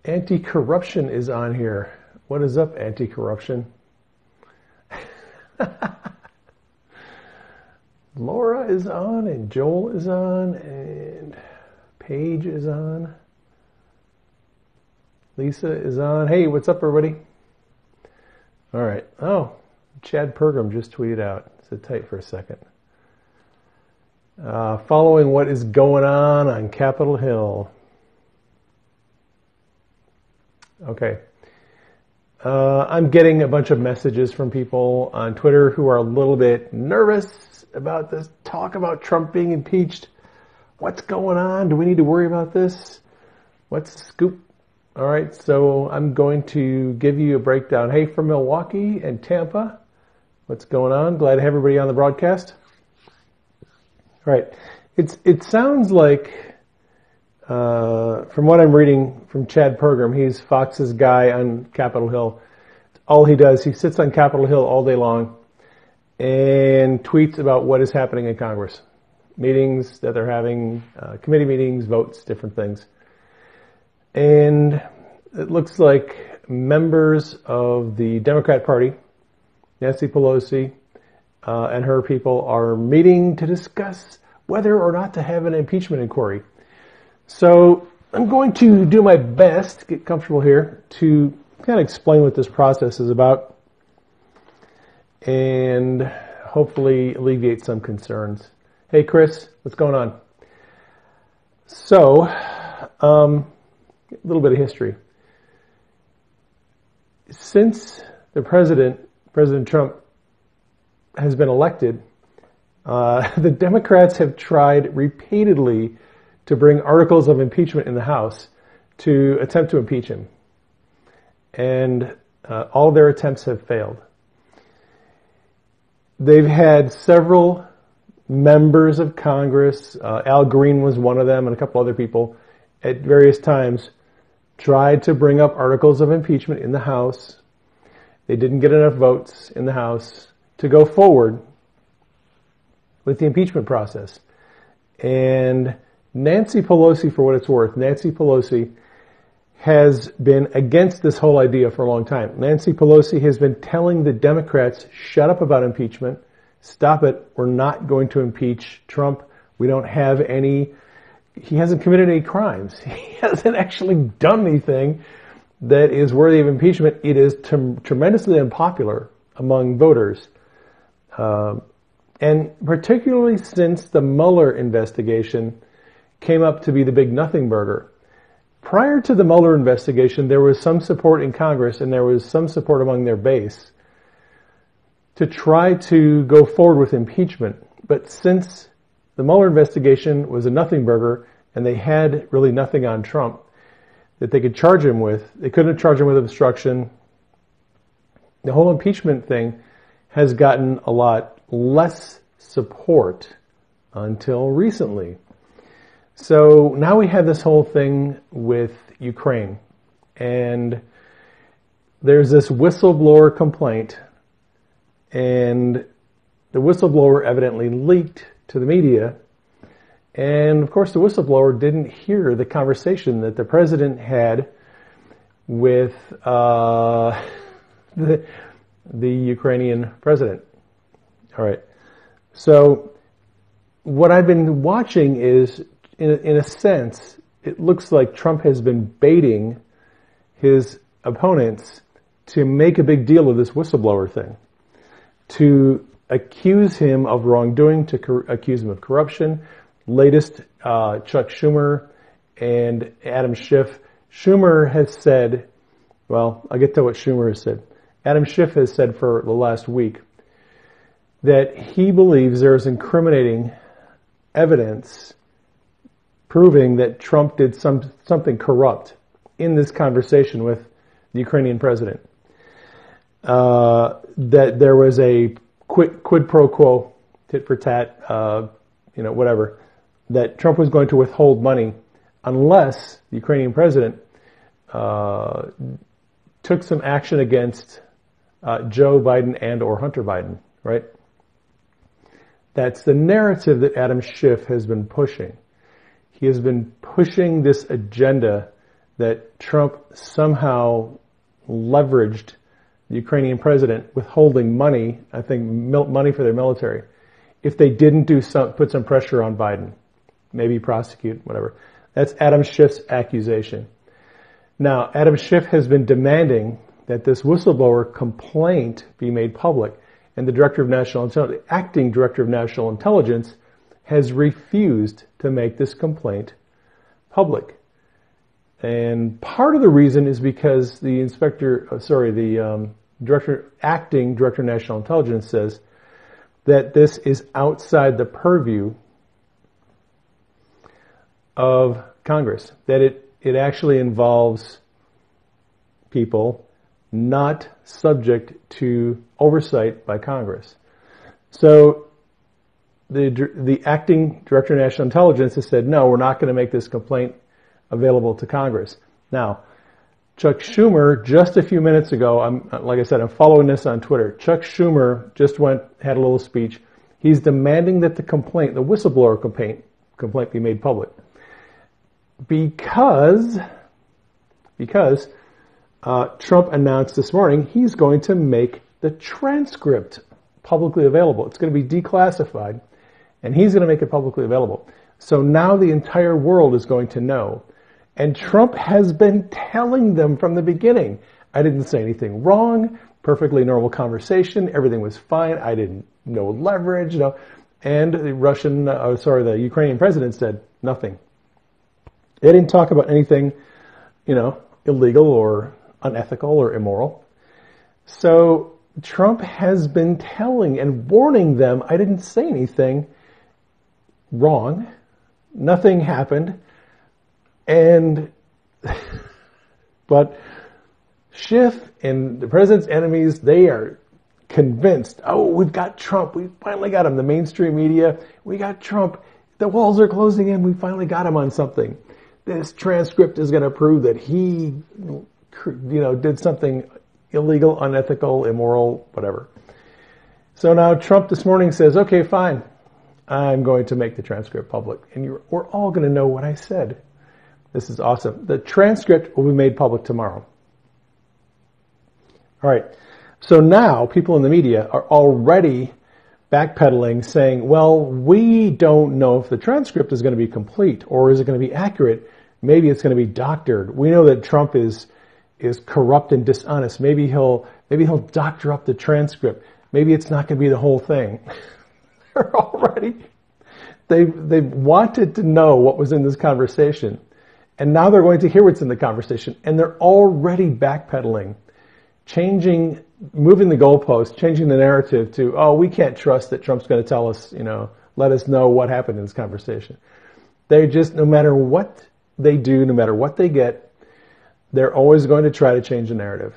Anti-corruption is on here. What is up, anti-corruption? Laura is on, and Joel is on, and Paige is on. Lisa is on. Hey, what's up, everybody? All right. Oh, Chad Pergram just tweeted out. Sit tight for a second. Following what is going on Capitol Hill. Okay. I'm getting a bunch of messages from people on Twitter who are a little bit nervous about this talk about Trump being impeached. What's going on? Do we need to worry about this? What's the scoop? All right, so I'm going to give you a breakdown. Hey, from Milwaukee and Tampa, what's going on? Glad to have everybody on the broadcast. All right, it sounds like, from what I'm reading from Chad Pergram, he's Fox's guy on Capitol Hill. All he does, he sits on Capitol Hill all day long and tweets about what is happening in Congress. Meetings that they're having, committee meetings, votes, different things. And it looks like members of the Democrat Party, Nancy Pelosi, and her people are meeting to discuss whether or not to have an impeachment inquiry. So I'm going to do my best to get comfortable here to kind of explain what this process is about and hopefully alleviate some concerns. Hey, Chris, what's going on? So, a little bit of history. Since the President Trump, has been elected, the Democrats have tried repeatedly to bring articles of impeachment in the House to attempt to impeach him. And all their attempts have failed. They've had several members of Congress, Al Green was one of them, and a couple other people, at various times tried to bring up articles of impeachment in the House. They didn't get enough votes in the House to go forward with the impeachment process. And Nancy Pelosi, for what it's worth, Nancy Pelosi has been against this whole idea for a long time. Nancy Pelosi has been telling the Democrats, shut up about impeachment, stop it, we're not going to impeach Trump, we don't have any, he hasn't committed any crimes, he hasn't actually done anything that is worthy of impeachment. It is tremendously unpopular among voters. And particularly since the Mueller investigation came up to be the big nothing burger. Prior to the Mueller investigation, there was some support in Congress and there was some support among their base to try to go forward with impeachment. But since the Mueller investigation was a nothing burger and they had really nothing on Trump that they could charge him with, they couldn't charge him with obstruction. The whole impeachment thing has gotten a lot less support until recently. So now we have this whole thing with Ukraine, and there's this whistleblower complaint, and the whistleblower evidently leaked to the media, and of course the whistleblower didn't hear the conversation that the president had with the Ukrainian president. All right. So what I've been watching is, in a sense, it looks like Trump has been baiting his opponents to make a big deal of this whistleblower thing, to accuse him of wrongdoing, to accuse him of corruption. Latest, Chuck Schumer and Adam Schiff. Schumer has said, well, I'll get to what Schumer has said. Adam Schiff has said for the last week that he believes there is incriminating evidence proving that Trump did something corrupt in this conversation with the Ukrainian president. That there was a quid pro quo, tit for tat, whatever, that Trump was going to withhold money unless the Ukrainian president took some action against Joe Biden and or Hunter Biden, right? That's the narrative that Adam Schiff has been pushing. He has been pushing this agenda that Trump somehow leveraged the Ukrainian president withholding money, I think money for their military, if they didn't put some pressure on Biden, maybe prosecute, whatever. That's Adam Schiff's accusation. Now, Adam Schiff has been demanding that this whistleblower complaint be made public, and the acting director of national intelligence has refused to make this complaint public. And part of the reason is because the acting director of national intelligence says that this is outside the purview of Congress, that it actually involves people not subject to oversight by Congress. So the acting director of national intelligence has said, no, we're not going to make this complaint available to Congress. Now, Chuck Schumer, just a few minutes ago, like I said, I'm following this on Twitter. Chuck Schumer just had a little speech. He's demanding that the whistleblower complaint be made public. Because Trump announced this morning he's going to make the transcript publicly available. It's going to be declassified, and he's going to make it publicly available. So now the entire world is going to know. And Trump has been telling them from the beginning, I didn't say anything wrong, perfectly normal conversation, everything was fine, I didn't, no leverage, no. And the Ukrainian president said nothing. They didn't talk about anything, illegal or unethical or immoral. So Trump has been telling and warning them, I didn't say anything wrong. Nothing happened. But Schiff and the president's enemies, they are convinced, we've got Trump. We finally got him. The mainstream media, we got Trump. The walls are closing in. We finally got him on something. This transcript is going to prove that he, did something illegal, unethical, immoral, whatever. So now Trump this morning says, okay, fine. I'm going to make the transcript public. And we're all going to know what I said. This is awesome. The transcript will be made public tomorrow. All right. So now people in the media are already backpedaling, saying, well, we don't know if the transcript is going to be complete or is it going to be accurate. Maybe it's going to be doctored. We know that Trump is corrupt and dishonest. Maybe he'll doctor up the transcript. Maybe it's not going to be the whole thing. They've wanted to know what was in this conversation. And now they're going to hear what's in the conversation. And they're already backpedaling, moving the goalpost, changing the narrative to, we can't trust that Trump's going to tell us, let us know what happened in this conversation. They just, no matter what they do, no matter what they get, they're always going to try to change the narrative.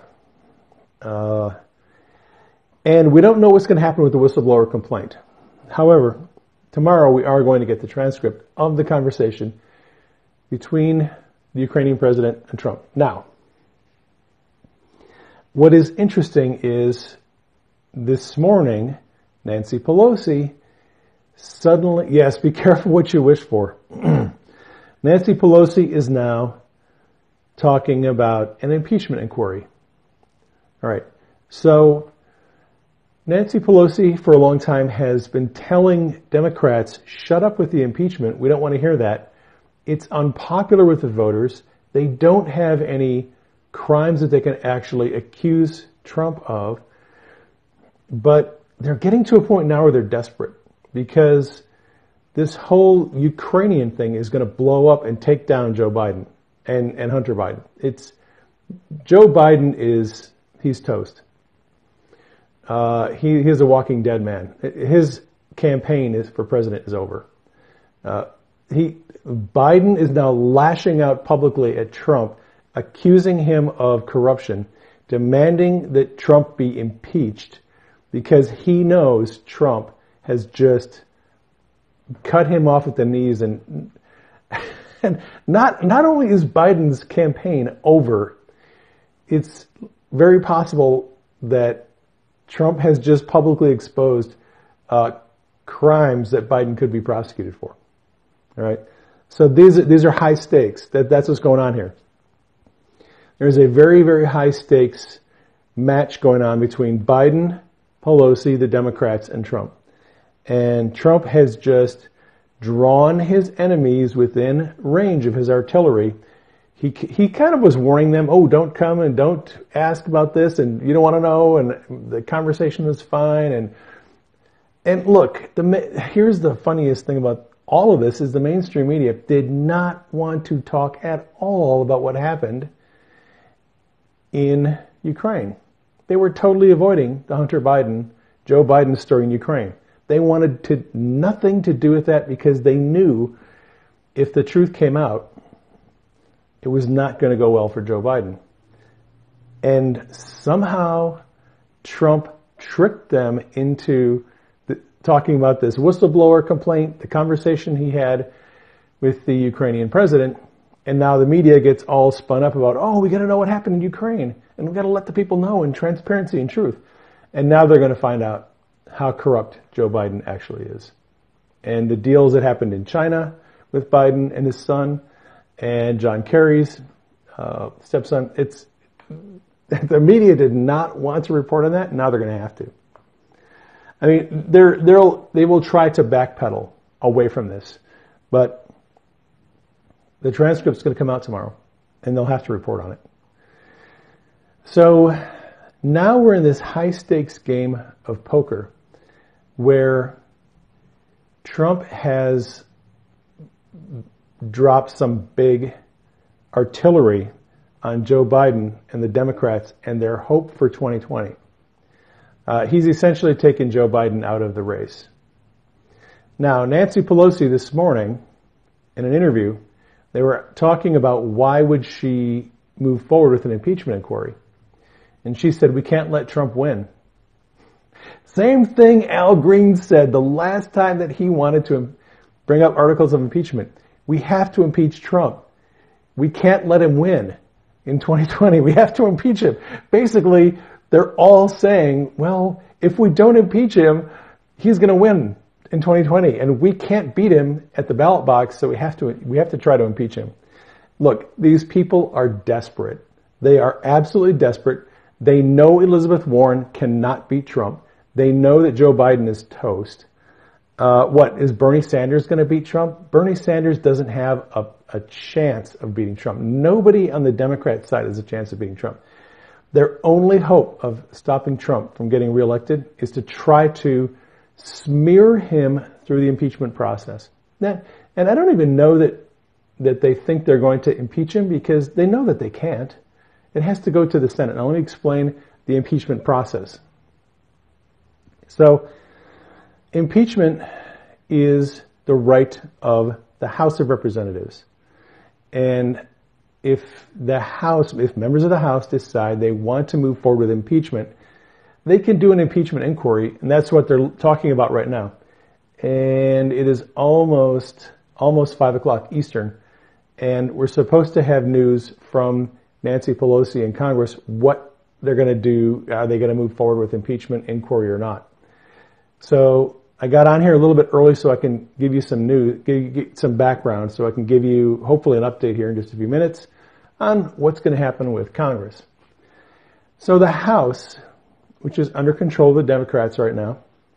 And we don't know what's going to happen with the whistleblower complaint. However, tomorrow we are going to get the transcript of the conversation between the Ukrainian president and Trump. Now, what is interesting is this morning, Nancy Pelosi suddenly, yes, be careful what you wish for. Nancy Pelosi is now talking about an impeachment inquiry. All right. So Nancy Pelosi, for a long time, has been telling Democrats, shut up with the impeachment. We don't want to hear that. It's unpopular with the voters. They don't have any crimes that they can actually accuse Trump of. But they're getting to a point now where they're desperate because this whole Ukrainian thing is going to blow up and take down Joe Biden and Hunter Biden. Joe Biden he's toast. He is a walking dead man. His campaign for president is over. Biden is now lashing out publicly at Trump, accusing him of corruption, demanding that Trump be impeached because he knows Trump has just cut him off at the knees. And not only is Biden's campaign over, it's very possible that Trump has just publicly exposed crimes that Biden could be prosecuted for. All right. So these are high stakes. That's what's going on here. There's a very, very high stakes match going on between Biden, Pelosi, the Democrats, and Trump. And Trump has just drawn his enemies within range of his artillery. He kind of was warning them, oh, don't come and don't ask about this, and you don't want to know, and the conversation is fine. And look, here's the funniest thing about all of this is the mainstream media did not want to talk at all about what happened in Ukraine. They were totally avoiding the Joe Biden story in Ukraine. They wanted nothing to do with that because they knew if the truth came out, it was not going to go well for Joe Biden. And somehow Trump tricked them into talking about this whistleblower complaint, the conversation he had with the Ukrainian president, and now the media gets all spun up about, oh, we got to know what happened in Ukraine, and we got to let the people know in transparency and truth. And now they're going to find out how corrupt Joe Biden actually is. And the deals that happened in China with Biden and his son, and John Kerry's stepson, the media did not want to report on that, and now they're going to have to. I mean, they will try to backpedal away from this, but the transcript's going to come out tomorrow, and they'll have to report on it. So now we're in this high-stakes game of poker where Trump has dropped some big artillery on Joe Biden and the Democrats and their hope for 2020. He's essentially taken Joe Biden out of the race. Now, Nancy Pelosi this morning, in an interview, they were talking about why would she move forward with an impeachment inquiry. And she said, we can't let Trump win. Same thing Al Green said the last time that he wanted to bring up articles of impeachment. We have to impeach Trump. We can't let him win in 2020. We have to impeach him. Basically, they're all saying, well, if we don't impeach him, he's going to win in 2020, and we can't beat him at the ballot box, so we have to try to impeach him. Look, these people are desperate. They are absolutely desperate. They know Elizabeth Warren cannot beat Trump. They know that Joe Biden is toast. Is Bernie Sanders going to beat Trump? Bernie Sanders doesn't have a chance of beating Trump. Nobody on the Democrat side has a chance of beating Trump. Their only hope of stopping Trump from getting reelected is to try to smear him through the impeachment process. And I don't even know that they think they're going to impeach him because they know that they can't. It has to go to the Senate. Now let me explain the impeachment process. So, impeachment is the right of the House of Representatives. And if members of the House decide they want to move forward with impeachment, they can do an impeachment inquiry, and that's what they're talking about right now. And it is almost 5 o'clock Eastern, and we're supposed to have news from Nancy Pelosi in Congress what they're going to do. Are they going to move forward with impeachment inquiry or not? So I got on here a little bit early so I can give you some news, give some background, so I can give you hopefully an update here in just a few minutes on what's going to happen with Congress. So the House, which is under control of the Democrats right now,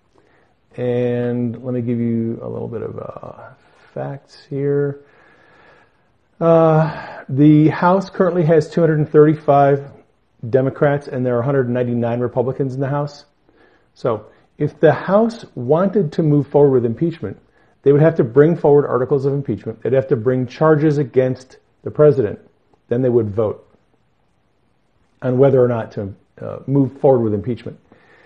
and let me give you a little bit of facts here. The House currently has 235 Democrats, and there are 199 Republicans in the House. So if the House wanted to move forward with impeachment, they would have to bring forward articles of impeachment. They'd have to bring charges against the president. Then they would vote on whether or not to move forward with impeachment.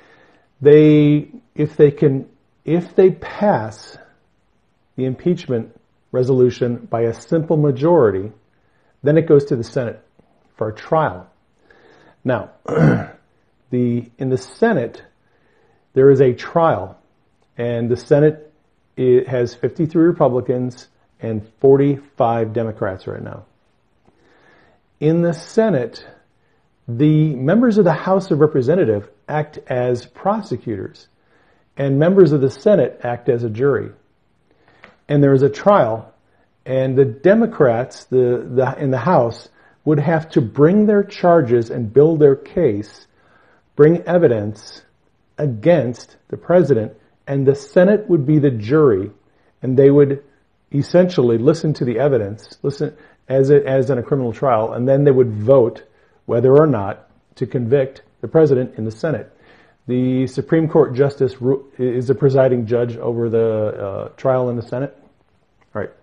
If they pass the impeachment resolution by a simple majority, then it goes to the Senate for a trial. Now, in the Senate, there is a trial, and the Senate has 53 Republicans and 45 Democrats right now. In the Senate, the members of the House of Representatives act as prosecutors, and members of the Senate act as a jury. And there is a trial, and the Democrats in the House would have to bring their charges and build their case, bring evidence against the president, and the Senate would be the jury, and they would essentially listen to the evidence, listen as in a criminal trial, and then they would vote whether or not to convict the president in the Senate. The Supreme Court justice is the presiding judge over the trial in the Senate. All right.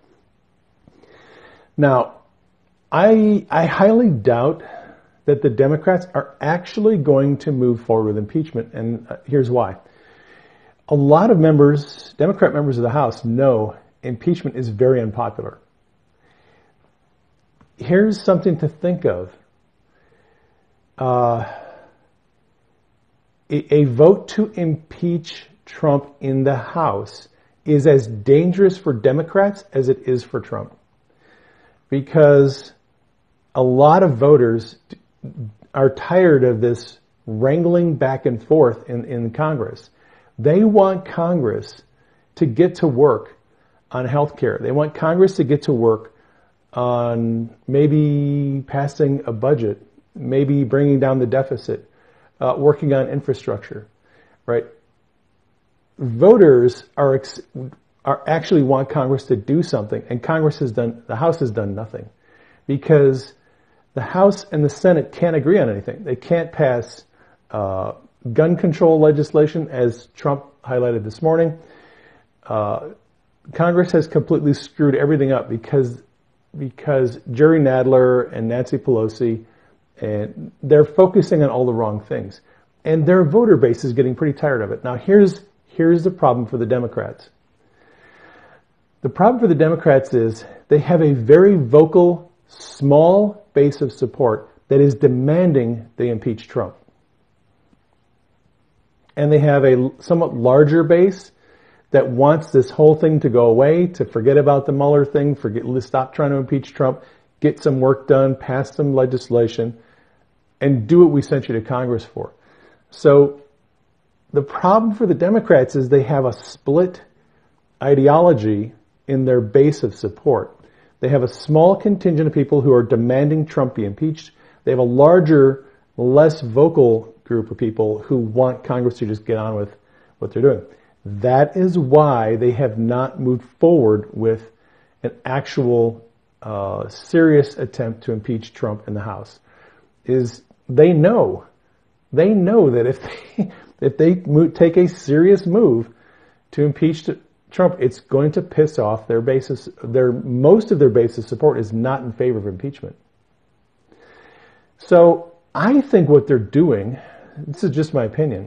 Now, I highly doubt that the Democrats are actually going to move forward with impeachment, and here's why. A lot of members, Democrat members of the House, know impeachment is very unpopular. Here's something to think of. A vote to impeach Trump in the House is as dangerous for Democrats as it is for Trump. Because a lot of voters are tired of this wrangling back and forth in Congress. They want Congress to get to work on health care. They want Congress to get to work on maybe passing a budget, maybe bringing down the deficit, working on infrastructure, right? Voters are actually want Congress to do something, and the House has done nothing, because the House and the Senate can't agree on anything. They can't pass gun control legislation, as Trump highlighted this morning. Congress has completely screwed everything up because Jerry Nadler and Nancy Pelosi, and they're focusing on all the wrong things. And their voter base is getting pretty tired of it. Now, here's the problem for the Democrats. The problem for the Democrats is they have a very vocal, small base of support that is demanding they impeach Trump. And they have a somewhat larger base that wants this whole thing to go away, to forget about the Mueller thing, stop trying to impeach Trump, get some work done, pass some legislation, and do what we sent you to Congress for. So the problem for the Democrats is they have a split ideology in their base of support. They have a small contingent of people who are demanding Trump be impeached. They have a larger, less vocal group of people who want Congress to just get on with what they're doing. That is why they have not moved forward with an actual serious attempt to impeach Trump in the House. They know that if they take a serious move to impeach Trump, it's going to piss off their basis. Most of their base of support is not in favor of impeachment. So I think what they're doing, this is just my opinion,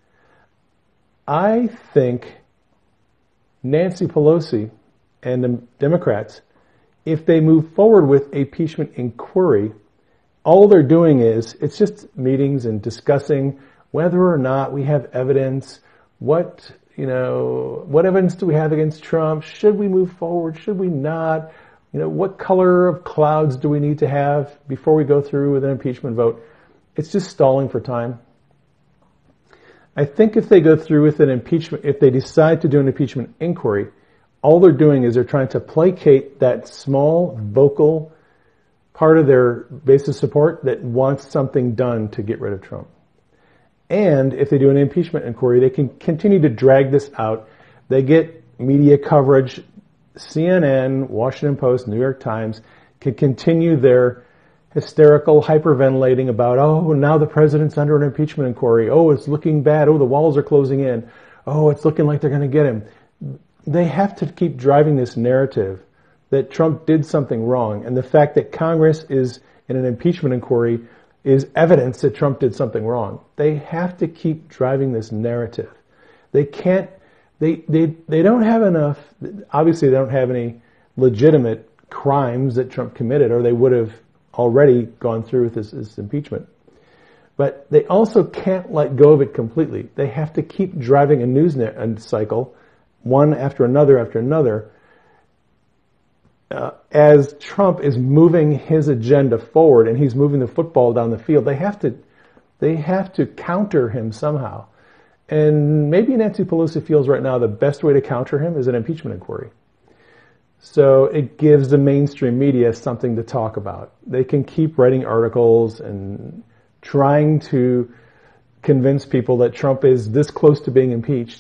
I think Nancy Pelosi and the Democrats, if they move forward with an impeachment inquiry, all they're doing is, it's just meetings and discussing whether or not we have evidence, what evidence do we have against Trump? Should we move forward? Should we not? What color of clouds do we need to have before we go through with an impeachment vote? It's just stalling for time. I think if they go through with an impeachment, if they decide to do an impeachment inquiry, all they're doing is they're trying to placate that small, vocal part of their base of support that wants something done to get rid of Trump. And if they do an impeachment inquiry, they can continue to drag this out. They get media coverage. CNN, Washington Post, New York Times can continue their hysterical hyperventilating about, oh, now the president's under an impeachment inquiry. Oh, it's looking bad. Oh, the walls are closing in. Oh, it's looking like they're going to get him. They have to keep driving this narrative that Trump did something wrong. And the fact that Congress is in an impeachment inquiry is evidence that Trump did something wrong. They have to keep driving this narrative. They can't, they don't have enough, obviously they don't have any legitimate crimes that Trump committed, or they would have already gone through with this impeachment. But they also can't let go of it completely. They have to keep driving a news cycle, one after another, as Trump is moving his agenda forward and he's moving the football down the field. They have to counter him somehow. And maybe Nancy Pelosi feels right now the best way to counter him is an impeachment inquiry. So it gives the mainstream media something to talk about. They can keep writing articles and trying to convince people that Trump is this close to being impeached.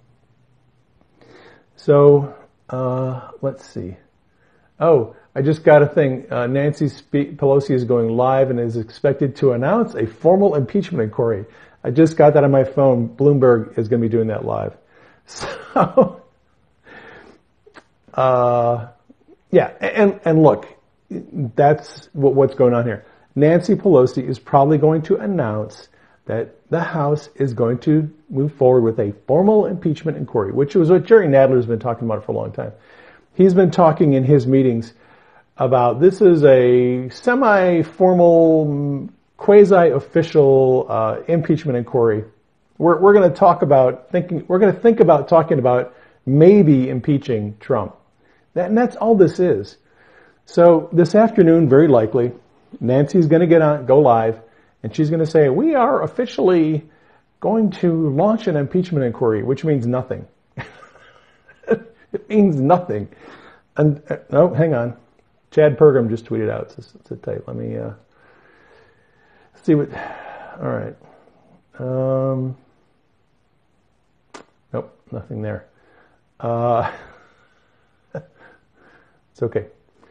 So, let's see. Oh, I just got a thing. Nancy Pelosi is going live and is expected to announce a formal impeachment inquiry. I just got that on my phone. Bloomberg is going to be doing that live. So, yeah, and look, that's what's going on here. Nancy Pelosi is probably going to announce that the House is going to move forward with a formal impeachment inquiry, which was what Jerry Nadler has been talking about for a long time. He's been talking in his meetings about this is a semi-formal, quasi-official impeachment inquiry. We're going to talk about we're going to think about talking about maybe impeaching Trump. And that's all this is. So this afternoon, very likely, Nancy's going to go live, and she's going to say, we are officially going to launch an impeachment inquiry, which means nothing. It means nothing. And no, hang on. Chad Pergam just tweeted out. Sit tight. Let me see what. All right. Nope, nothing there. It's okay.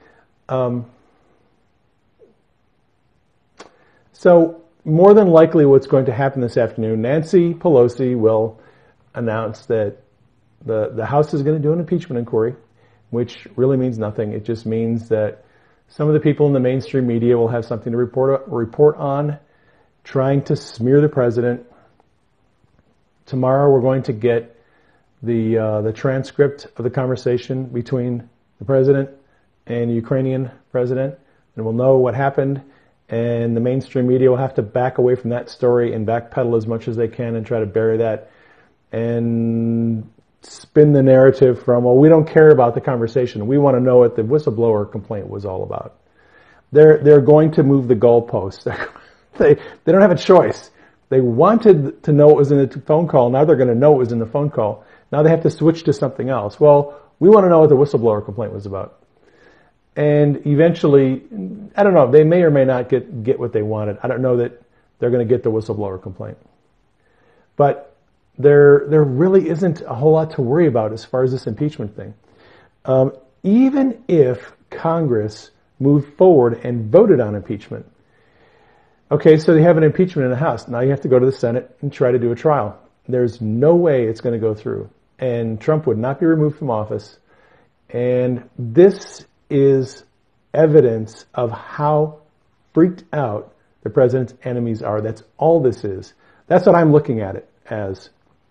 So more than likely what's going to happen this afternoon, Nancy Pelosi will announce that the House is going to do an impeachment inquiry, which really means nothing. It just means that some of the people in the mainstream media will have something to report on, trying to smear the president. Tomorrow we're going to get the transcript of the conversation between the president and the Ukrainian president, and we'll know what happened. And the mainstream media will have to back away from that story and backpedal as much as they can and try to bury that and spin the narrative from, well, we don't care about the conversation. We want to know what the whistleblower complaint was all about. They're going to move the goalposts. They don't have a choice. They wanted to know what was in the phone call. Now they're going to know what was in the phone call. Now they have to switch to something else. Well, we want to know what the whistleblower complaint was about. And eventually, I don't know, they may or may not get what they wanted. I don't know that they're going to get the whistleblower complaint. But there really isn't a whole lot to worry about as far as this impeachment thing. Even if Congress moved forward and voted on impeachment, okay, so they have an impeachment in the House. Now you have to go to the Senate and try to do a trial. There's no way it's going to go through. And Trump would not be removed from office. And this is evidence of how freaked out the president's enemies are. That's all this is. That's what I'm looking at it as.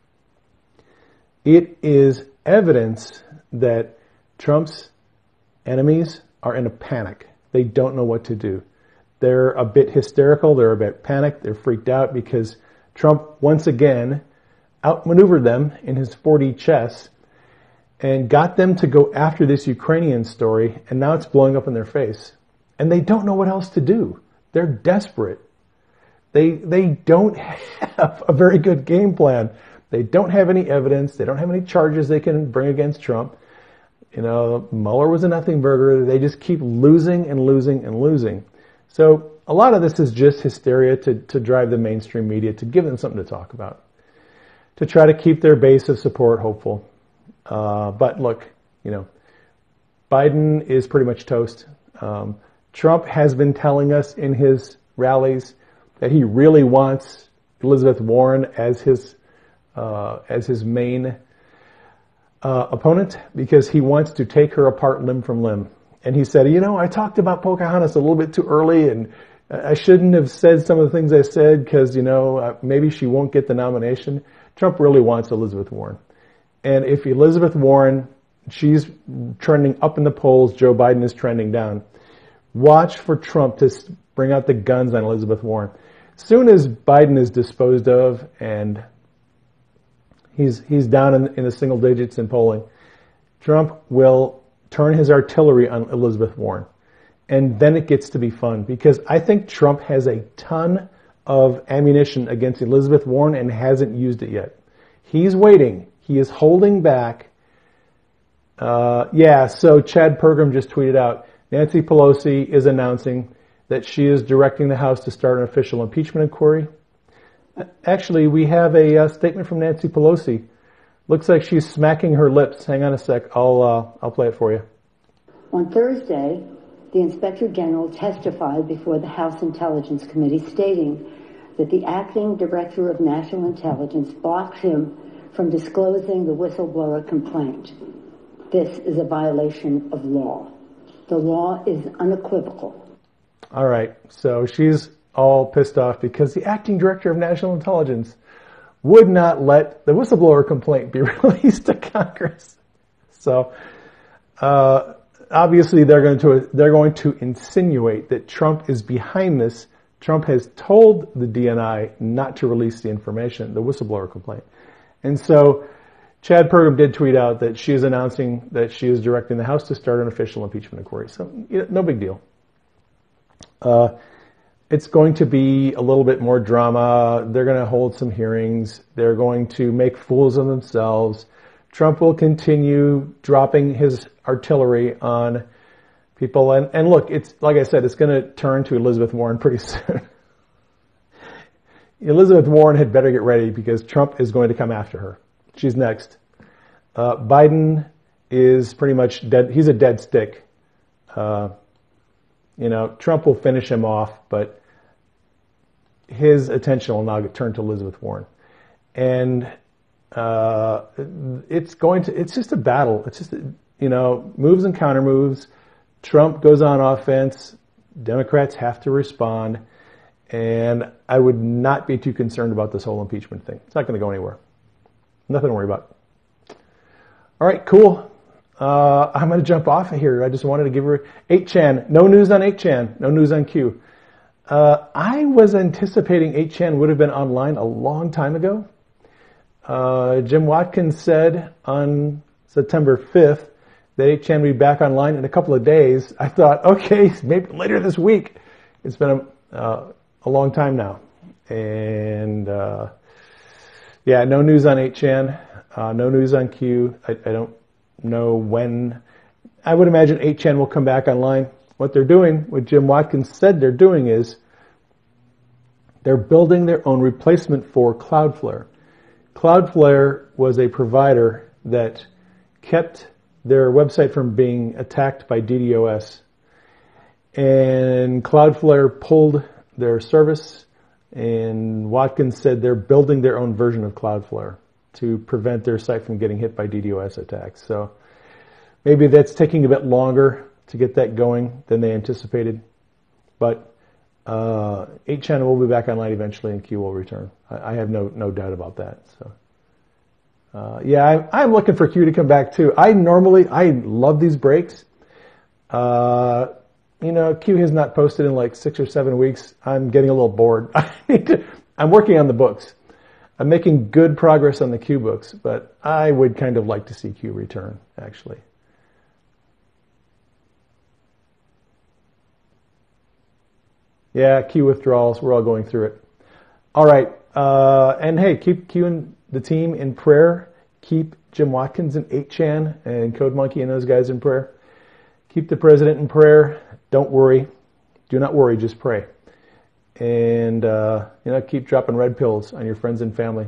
It is evidence that Trump's enemies are in a panic. They don't know what to do. They're a bit hysterical. They're a bit panicked. They're freaked out because Trump once again outmaneuvered them in his 4D chess and got them to go after this Ukrainian story, and now it's blowing up in their face. And they don't know what else to do. They're desperate. They don't have a very good game plan. They don't have any evidence. They don't have any charges they can bring against Trump. You know, Mueller was a nothing burger. They just keep losing and losing and losing. So a lot of this is just hysteria to drive the mainstream media, to give them something to talk about, to try to keep their base of support hopeful. But look, you know, Biden is pretty much toast. Trump has been telling us in his rallies that he really wants Elizabeth Warren as his main opponent because he wants to take her apart limb from limb. And he said, you know, I talked about Pocahontas a little bit too early, and I shouldn't have said some of the things I said because, you know, maybe she won't get the nomination. Trump really wants Elizabeth Warren. And if Elizabeth Warren, she's trending up in the polls, Joe Biden is trending down. Watch for Trump to bring out the guns on Elizabeth Warren. As soon as Biden is disposed of and he's down in the single digits in polling, Trump will turn his artillery on Elizabeth Warren. And then it gets to be fun because I think Trump has a ton of ammunition against Elizabeth Warren and hasn't used it yet. He's waiting. He is holding back So Chad Pergram just tweeted out, Nancy Pelosi is announcing that she is directing the House to start an official impeachment inquiry. Actually, we have a statement from Nancy Pelosi. Looks like she's smacking her lips. Hang on a sec. I'll play it for you. On Thursday, the Inspector General testified before the House Intelligence Committee stating that the acting Director of National Intelligence blocked him from disclosing the whistleblower complaint. This is a violation of law. The law is unequivocal. All right, so she's all pissed off because the acting Director of National Intelligence would not let the whistleblower complaint be released to Congress. So obviously they're going to insinuate that Trump is behind this. Trump has told the DNI not to release the information, the whistleblower complaint. And so Chad Pergram did tweet out that she is announcing that she is directing the House to start an official impeachment inquiry. So no big deal. It's going to be a little bit more drama. They're going to hold some hearings. They're going to make fools of themselves. Trump will continue dropping his artillery on people. And look, it's like I said, it's going to turn to Elizabeth Warren pretty soon. Elizabeth Warren had better get ready because Trump is going to come after her. She's next. Biden is pretty much dead. He's a dead stick. Trump will finish him off, but his attention will now turn to Elizabeth Warren. And it's just a battle. It's just, moves and counter moves. Trump goes on offense. Democrats have to respond. And I would not be too concerned about this whole impeachment thing. It's not going to go anywhere. Nothing to worry about. All right, cool. I'm going to jump off of here. I just wanted to give her 8chan. No news on 8chan. No news on Q. I was anticipating 8chan would have been online a long time ago. Jim Watkins said on September 5th that 8chan would be back online in a couple of days. I thought, okay, maybe later this week. It's been a long time now. And no news on 8chan. No news on Q. I don't know when. I would imagine 8chan will come back online. What they're doing, what Jim Watkins said they're doing is they're building their own replacement for Cloudflare. Cloudflare was a provider that kept their website from being attacked by DDoS. And Cloudflare pulled their service, and Watkins said they're building their own version of Cloudflare to prevent their site from getting hit by DDoS attacks. So maybe that's taking a bit longer to get that going than they anticipated. But 8chan will be back online eventually and Q will return. I have no doubt about that. So I'm looking for Q to come back too. I love these breaks. Q has not posted in like 6 or 7 weeks. I'm getting a little bored. I'm working on the books. I'm making good progress on the Q books, but I would kind of like to see Q return, actually. Yeah, Q withdrawals. We're all going through it. All right. And hey, keep Q and the team in prayer. Keep Jim Watkins and 8chan and Code Monkey and those guys in prayer. Keep the president in prayer. Don't worry. Do not worry. Just pray. And, keep dropping red pills on your friends and family.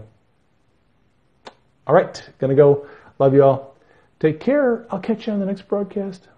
All right. Gonna go. Love you all. Take care. I'll catch you on the next broadcast.